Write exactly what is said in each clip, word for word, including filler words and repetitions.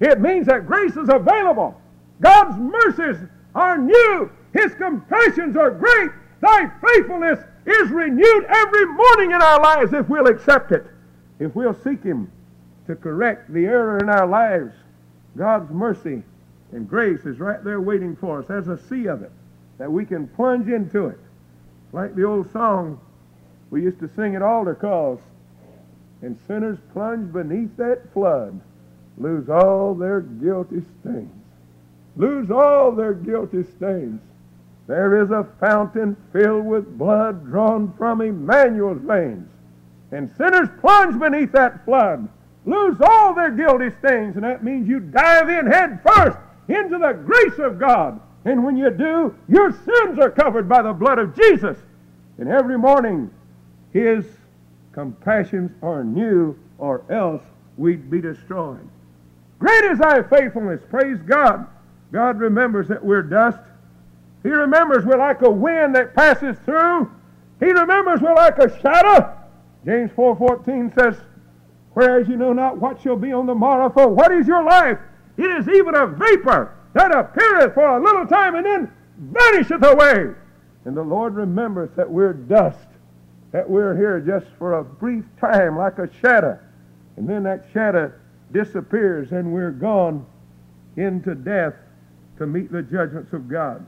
It means that grace is available. God's mercies are new. His compassions are great. Thy faithfulness is renewed every morning in our lives if we'll accept it. If we'll seek Him to correct the error in our lives, God's mercy and grace is right there waiting for us. There's a sea of it that we can plunge into it. Like the old song we used to sing at altar calls. And sinners plunge beneath that flood, lose all their guilty stains. Lose all their guilty stains. There is a fountain filled with blood drawn from Emmanuel's veins. And sinners plunge beneath that flood, lose all their guilty stains. And that means you dive in head first into the grace of God. And when you do, your sins are covered by the blood of Jesus. And every morning, His compassions are new, or else we'd be destroyed. Great is thy faithfulness. Praise God. God remembers that we're dust. He remembers we're like a wind that passes through. He remembers we're like a shadow. James four fourteen says, whereas you know not what shall be on the morrow, for what is your life? It is even a vapor that appeareth for a little time and then vanisheth away. And the Lord remembers that we're dust, that we're here just for a brief time like a shadow. And then that shadow disappears and we're gone into death to meet the judgments of God.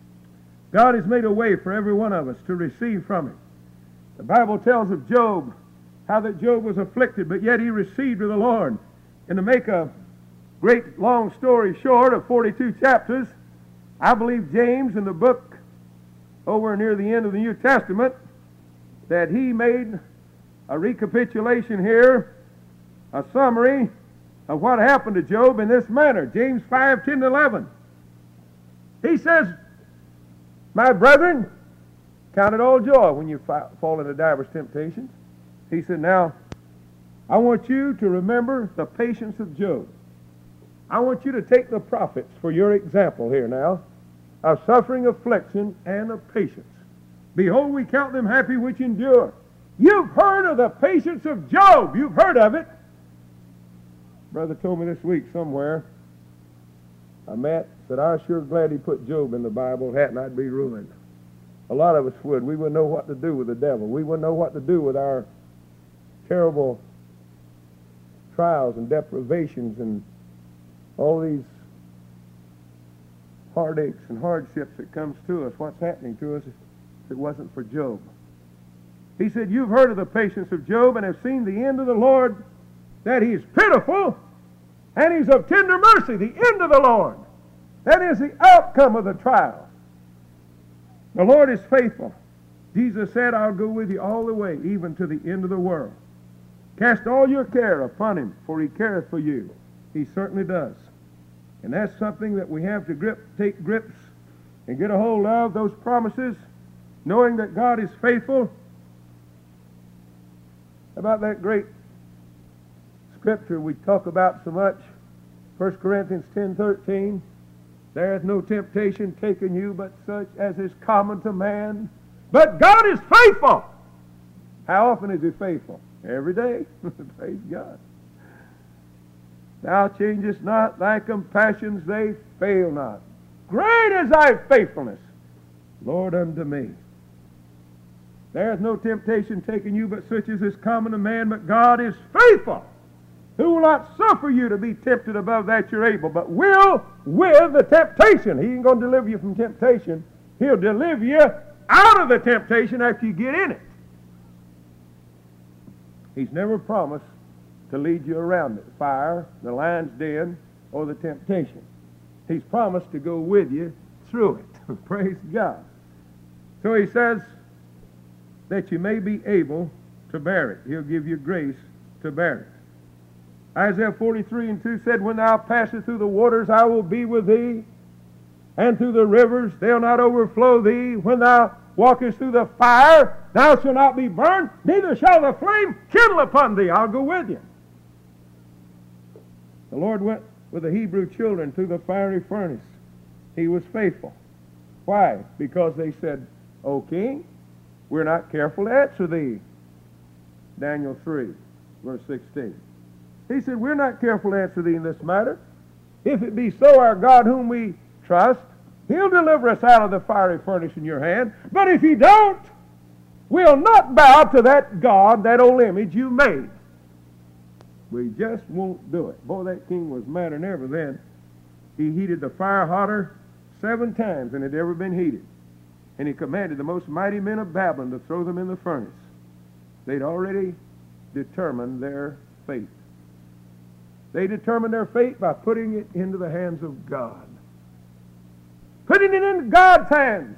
God has made a way for every one of us to receive from Him. The Bible tells of Job, how that Job was afflicted, but yet he received of the Lord. And to make a great long story short of forty-two chapters, I believe James in the book over near the end of the New Testament, that he made a recapitulation here, a summary of what happened to Job in this manner. James five, ten, eleven. He says, my brethren, count it all joy when you fall into divers temptations. He said, now, I want you to remember the patience of Job. I want you to take the prophets for your example here now, of suffering, affliction, and of patience. Behold, we count them happy which endure. You've heard of the patience of Job. You've heard of it. Brother told me this week somewhere, I met, said, I was sure glad he put Job in the Bible, hadn't I'd be ruined. A lot of us would. We wouldn't know what to do with the devil. We wouldn't know what to do with our terrible trials and deprivations and all these heartaches and hardships that comes to us. What's happening to us if it wasn't for Job? He said, you've heard of the patience of Job and have seen the end of the Lord, that He's pitiful and He's of tender mercy. The end of the Lord. That is the outcome of the trial. The Lord is faithful. Jesus said, I'll go with you all the way, even to the end of the world. Cast all your care upon Him, for He careth for you. He certainly does. And that's something that we have to grip, take grips and get a hold of, those promises, knowing that God is faithful. About that great scripture we talk about so much, First Corinthians ten thirteen, there is no temptation taken you but such as is common to man. But God is faithful. How often is He faithful? Every day. Praise God. Thou changest not, thy compassions, they fail not. Great is thy faithfulness, Lord, unto me. There is no temptation taken you but such as is common to man, but God is faithful, who will not suffer you to be tempted above that you're able, but will with the temptation. He ain't going to deliver you from temptation. He'll deliver you out of the temptation after you get in it. He's never promised to lead you around the fire, the lion's den, or the temptation. He's promised to go with you through it. Praise God. So He says that you may be able to bear it. He'll give you grace to bear it. Isaiah forty-three and two said, when thou passest through the waters, I will be with thee, and through the rivers, they'll not overflow thee. When thou walkest through the fire, thou shalt not be burned, neither shall the flame kindle upon thee. I'll go with you. The Lord went with the Hebrew children through the fiery furnace. He was faithful. Why? Because they said, O king, we're not careful to answer thee. Daniel three, verse sixteen. He said, we're not careful to answer thee in this matter. If it be so, our God whom we trust, He'll deliver us out of the fiery furnace in your hand. But if He don't, we'll not bow to that God, that old image you made. We just won't do it. Boy, that king was madder than ever then. He heated the fire hotter seven times than it had ever been heated. And he commanded the most mighty men of Babylon to throw them in the furnace. They'd already determined their fate. They determined their fate by putting it into the hands of God. Putting it into God's hands.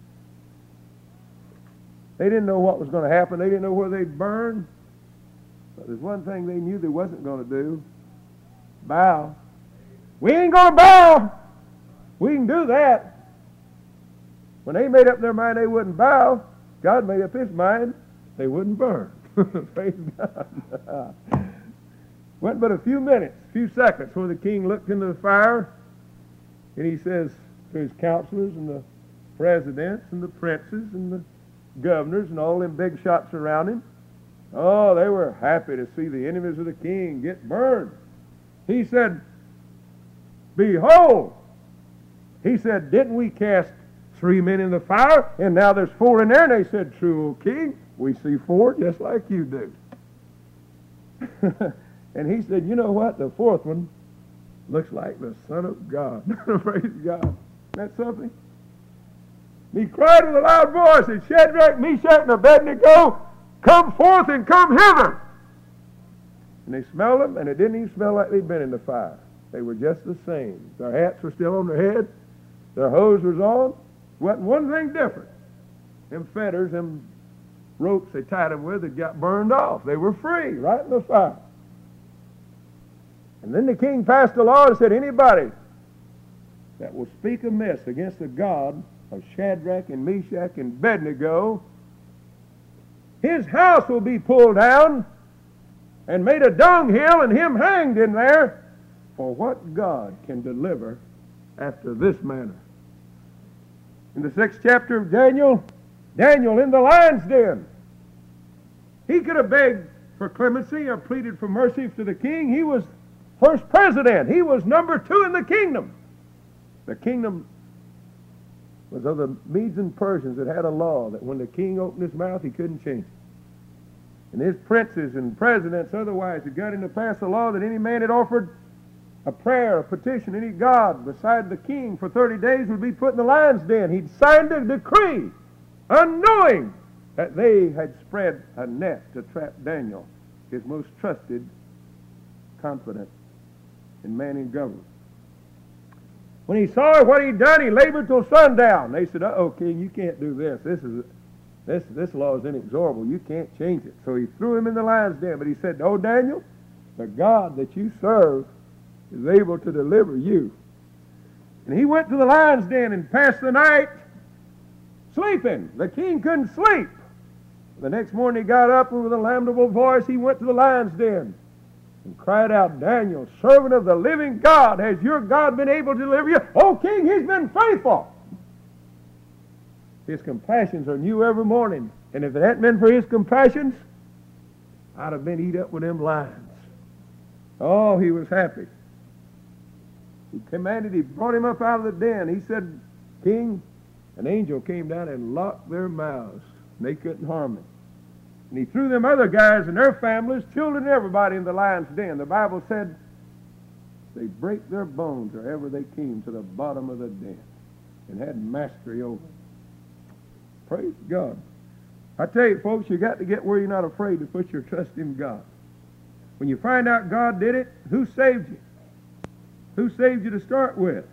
They didn't know what was going to happen. They didn't know where they'd burn. But there's one thing they knew they wasn't going to do. Bow. We ain't going to bow. We can do that. When they made up their mind they wouldn't bow, God made up His mind they wouldn't burn. Praise God. Went but a few minutes, a few seconds, where the king looked into the fire, and he says to his counselors and the presidents and the princes and the governors and all them big shots around him, oh, they were happy to see the enemies of the king get burned. He said, behold, he said, didn't we cast three men in the fire, and now there's four in there? And they said, true, O king, we see four just like you do. And he said, you know what? The fourth one looks like the Son of God. Praise God. Isn't that something? He cried with a loud voice, and Shadrach, Meshach, and Abednego, come forth and come hither. And they smelled them, and it didn't even smell like they'd been in the fire. They were just the same. Their hats were still on their head. Their hose was on. Wasn't one thing different. Them fetters, them ropes they tied them with, had got burned off. They were free, right in the fire. And then the king passed a law and said, anybody that will speak amiss against the God of Shadrach and Meshach and Abednego, his house will be pulled down and made a dunghill and him hanged in there. For what God can deliver after this manner? In the sixth chapter of Daniel, Daniel in the lion's den. He could have begged for clemency or pleaded for mercy to the king. He was first president. He was number two in the kingdom. The kingdom was of the Medes and Persians that had a law that when the king opened his mouth, he couldn't change it. And his princes and presidents otherwise had got him to pass a law that any man that offered a prayer, a petition, any god beside the king for thirty days would be put in the lion's den. He'd signed a decree, unknowing that they had spread a net to trap Daniel, his most trusted, confident, and man in government. When he saw what he'd done, he labored till sundown. They said, uh-oh, king, you can't do this. This is this this law is inexorable. You can't change it. So he threw him in the lion's den. But he said, oh, Daniel, the God that you serve is able to deliver you. And he went to the lion's den and passed the night sleeping. The king couldn't sleep. The next morning he got up and with a lamentable voice he went to the lion's den and cried out, Daniel, servant of the living God, has your God been able to deliver you? Oh, king, he's been faithful. His compassions are new every morning. And if it hadn't been for his compassions, I'd have been eat up with them lions. Oh, he was happy. He commanded, he brought him up out of the den. He said, king, an angel came down and locked their mouths. And they couldn't harm him. And he threw them other guys and their families, children, everybody in the lion's den. The Bible said they break their bones wherever they came to the bottom of the den and had mastery over them. Praise God. I tell you, folks, you got to get where you're not afraid to put your trust in God. When you find out God did it, who saved you? Who saved you to start with?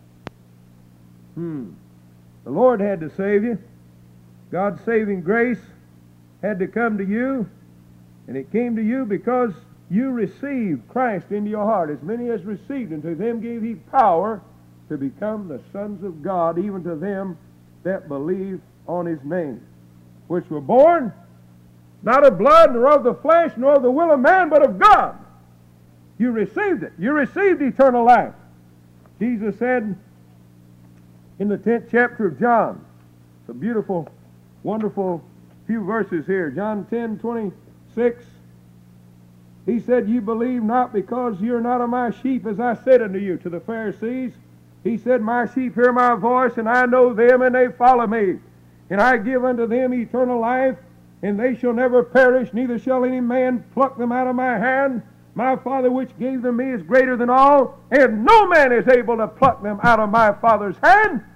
Hmm. The Lord had to save you. God's saving grace had to come to you, and it came to you because you received Christ into your heart. As many as received him, to them gave he power to become the sons of God, even to them that believe on his name, which were born not of blood, nor of the flesh, nor of the will of man, but of God. You received it. You received eternal life. Jesus said in the tenth chapter of John, it's a beautiful, wonderful few verses here. John ten twenty-six. He said, you believe not because you're not of my sheep, as I said unto you, to the Pharisees. He said, my sheep hear my voice, and I know them, and they follow me. And I give unto them eternal life, and they shall never perish, neither shall any man pluck them out of my hand. My Father which gave them me is greater than all, and no man is able to pluck them out of my Father's hand.